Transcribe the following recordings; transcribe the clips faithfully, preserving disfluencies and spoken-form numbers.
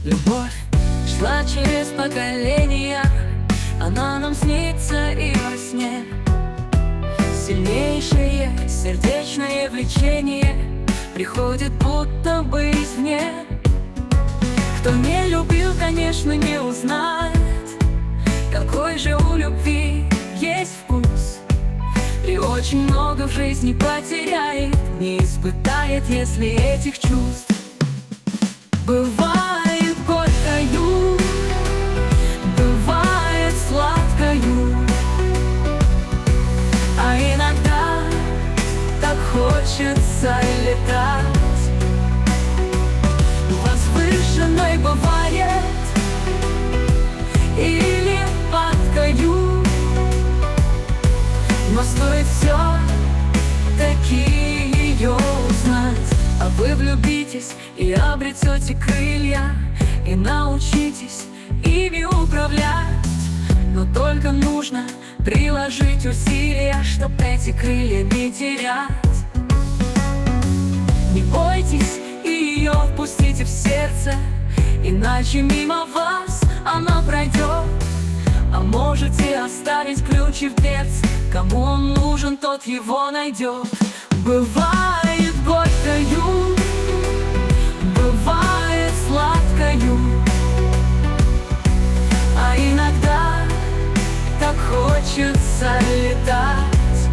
Любовь шла через поколения, она нам снится и во сне. Сильнейшее сердечное влечение приходит будто бы извне. Кто не любил, конечно, не узнает, какой же у любви есть вкус. И очень много в жизни потеряет, не испытает, если этих чувств. Бывает горькою, бывает сладкою, а иногда так хочется летать. Возвышенной бывает или падкою, но стоит все-таки ее узнать. А вы влюбитесь и обретете крылья, и научитесь ими управлять. Но только нужно приложить усилия, чтоб эти крылья не терять. Не бойтесь и ее впустите в сердце, иначе мимо вас она пройдет. А можете оставить ключи в дверце, кому он нужен, тот его найдет. Бывает горькою, бывает сладкою, а иногда так хочется летать.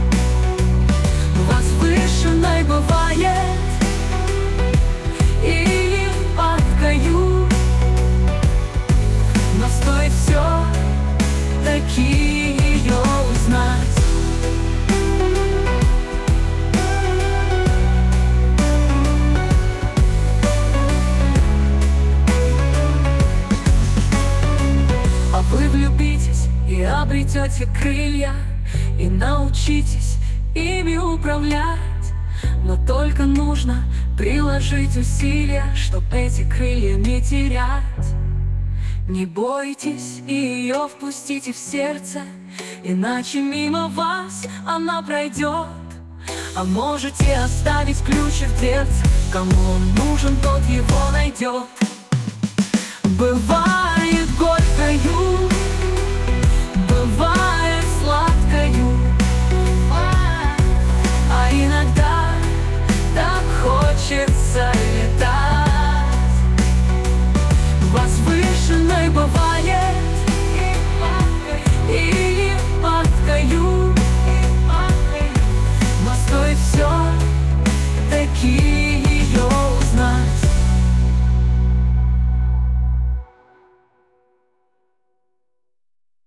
Возвышенной бывает или падкою, но стоит все-таки ее узнать. А вы влюбитесь и обретете крылья, и научитесь ими управлять. Но только нужно приложить усилия, чтоб эти крылья не терять. Не бойтесь и ее впустите в сердце, иначе мимо вас она пройдет. А можете оставить ключи в дверце, кому он нужен, тот его найдет. Бывает